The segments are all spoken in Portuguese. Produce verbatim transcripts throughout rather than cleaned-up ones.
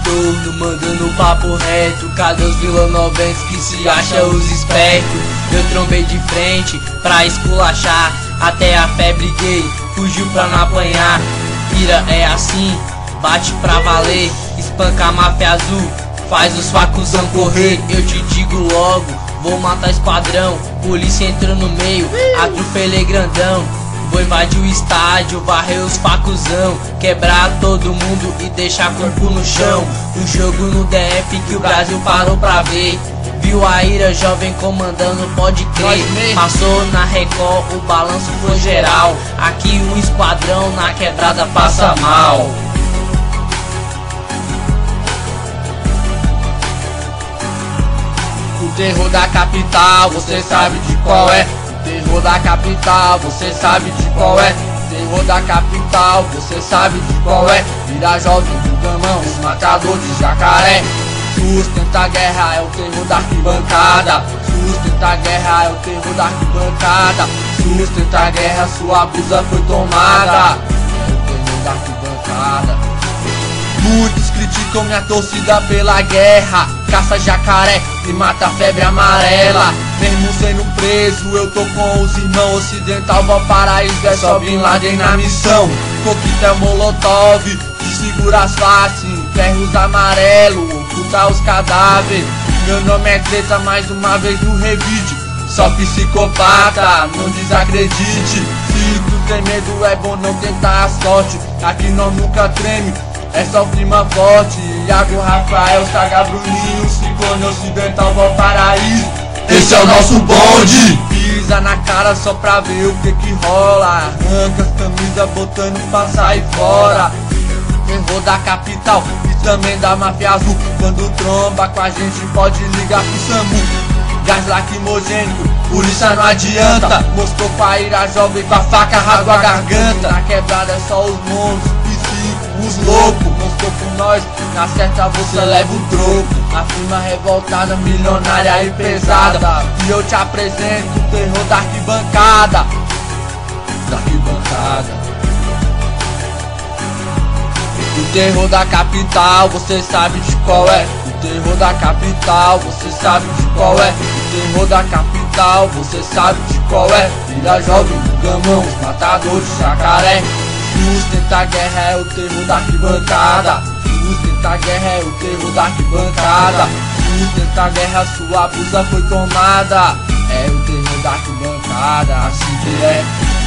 retorno, mandando papo reto. Cadê os vilanovenses que se acham os espertos? Eu trombei de frente pra esculachar, até a febre gay fugiu pra não apanhar. Ira é assim, bate pra valer, espanca a máfia azul, faz os facuzão correr. Eu te digo logo, vou matar esquadrão. Polícia entrou no meio, atropelei grandão. Vou invadir o estádio, varrer os facuzão, quebrar todo mundo e deixar corpo no chão. O jogo no D F que o Brasil parou pra ver. Viu a ira jovem comandando, pode crer. Passou na Record, o balanço foi geral. Aqui o esquadrão na quebrada passa mal. O terror da capital, você sabe de qual é. O terror da capital, você sabe de qual é. O terror da capital, você sabe de qual é. Vira jovem do gamão, os matadores de jacaré. Sustenta a guerra, é o terror da arquibancada. Sustenta a guerra, é o terror da arquibancada. Sustenta a guerra, sua blusa foi tomada. É o terror da arquibancada. Muitos criticam minha torcida pela guerra, caça jacaré e mata a febre amarela. Mesmo sendo preso, eu tô com os irmãos. Ocidental, Valparaíso, é só Bin Laden na missão. Coquetel Molotov, que segura as faces. Ferros amarelo, oculta os cadáveres. Meu nome é Treta, mais uma vez no revide. Só psicopata, não desacredite. Se tu tem medo, é bom não tentar a sorte. Aqui nós nunca treme, é só clima forte. Iago, Rafael, Saga, Bruninho, Ciclone, Ocidental, Valparaíso. Esse é o nosso bonde. Pisa na cara só pra ver o que que rola. Arranca as camisas botando pra sair fora. Terror da capital e também da máfia azul. Quando tromba com a gente pode ligar pro SAMU. Gás lacrimogênico, polícia não adianta. Mostrou pra ira jovem com a faca, rasgou a garganta. Na quebrada é só os monstros, os loucos. Mostrou por nós, na certa você leva o troco. A firma revoltada, milionária e pesada. E eu te apresento o terror da arquibancada. Da arquibancada. O terror da capital, você sabe de qual é. O terror da capital, você sabe de qual é. O terror da capital, você sabe de qual é. Vira jovem do gamão, os matadores de jacaré. Sustenta a guerra, é o terror da arquibancada. Sustenta a guerra, é o terror da arquibancada. Sustenta a guerra, sua blusa foi tomada. É o terror da arquibancada, assim que é.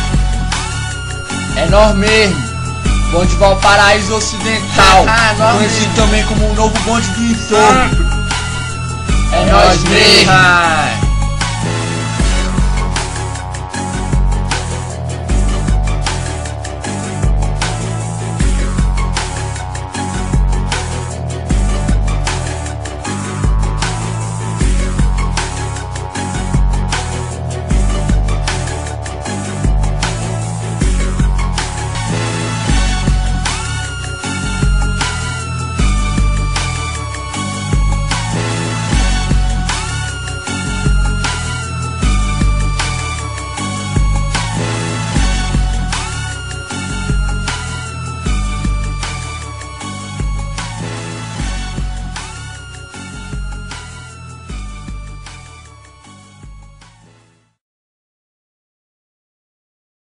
É nós mesmo. Bonde Valparaíso Ocidental, ah, conhecido também como o novo bonde do inferno. É nós mesmo.